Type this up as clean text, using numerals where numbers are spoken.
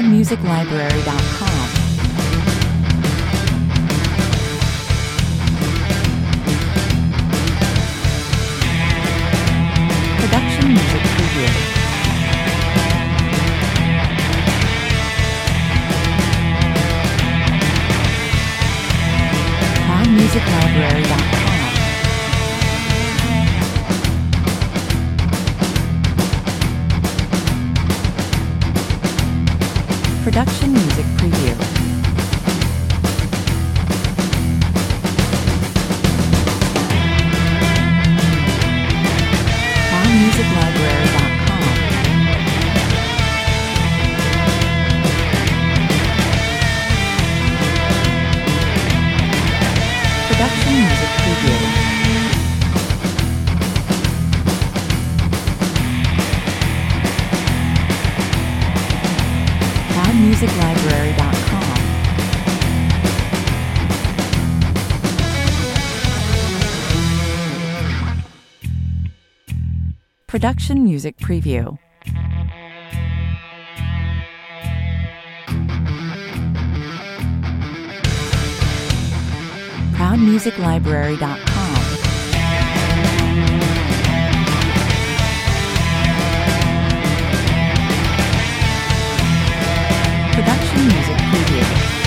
ProudMusicLibrary.com. Production Music Preview. ProudMusicLibrary.com. Production Music Preview. ProudMusicLibrary.com. Production Music Preview. ProudMusicLibrary.com. Production Music Preview. ProudMusicLibrary.com. Production Music Preview.